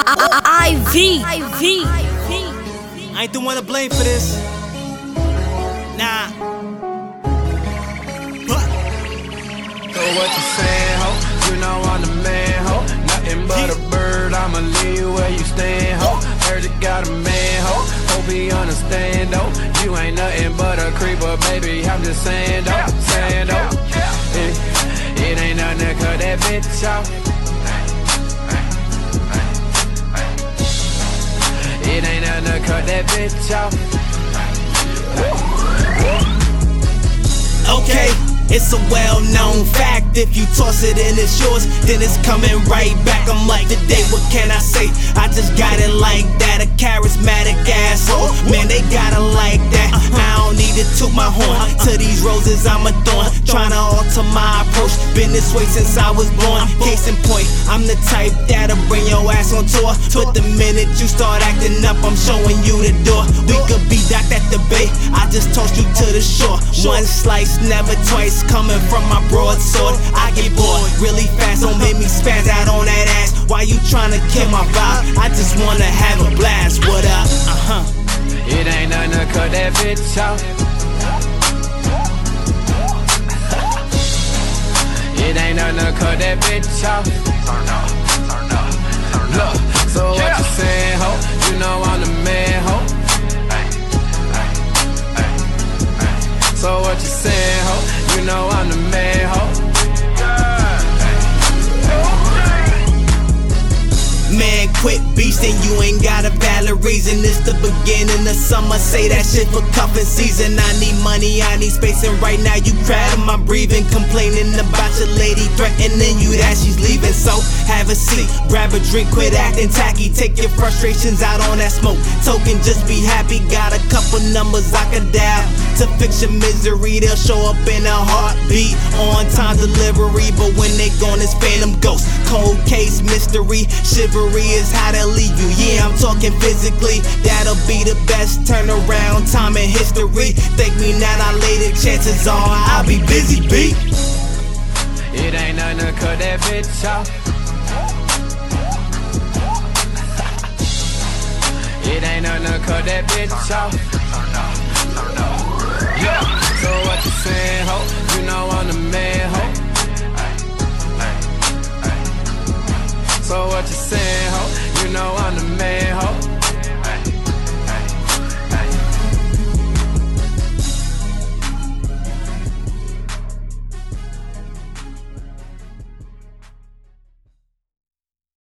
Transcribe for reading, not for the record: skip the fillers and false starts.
IV. I ain't the one to blame for this. Nah. So what you saying, ho? You know I'm the man, ho. Nothing but a bird, I'ma leave you where you stand, ho. Heard you got a man, ho. Hope he understand, though. You ain't nothing but a creeper, baby. I'm just saying, though. Saying, though. It ain't nothing to cut that bitch off. It ain't nothing to cut that bitch off. Okay, it's a well-known fact. If you toss it and it's yours, then it's coming right back. I'm like, today, what can I say? I just got it like that. A charismatic asshole, man, they got it like that. I don't need to toot my horn. To these roses I'm adorned, trying to alter my approach. Been this way since I was born. Case in point, I'm the type that'll bring your ass on tour. But the minute you start acting up, I'm showing you the door. We could be docked at the bay, I just tossed you to the shore. One slice, never twice, coming from my broadsword. I get bored really fast, don't make me spaz out on that ass. Why you tryna kill my vibe? I just wanna have a blast. What up? It ain't nothing to cut that bitch off. It ain't nothing to cut that bitch off. Look, so what you saying, ho? You know I'm the man, ho. So what you saying, ho? You know I'm the man, ho. Man, quit beastin', you ain't got a valid reason. It's the beginning of summer, say that shit for cuffing season. I need money, I need space, and right now you crowding my breathing. Complaining about your lady, threatening you that she's leaving. So have a seat, grab a drink, quit acting tacky. Take your frustrations out on that smoke token, just be happy. Got a couple numbers I can dial to fix your misery. They'll show up in a heartbeat, on time delivery. But when they gone, it's phantom ghosts. Cold case mystery, shivery is how they leave you. Yeah, I'm talking physically. That'll be the best turnaround time in history. Thank me now, I lay the chances on. I'll be busy, beat. It ain't nothing to cut that bitch off. It ain't nothing to cut that bitch off. Yeah. So what you saying, ho? You know I'm the man, ho. So what you saying, ho? You know I'm the man.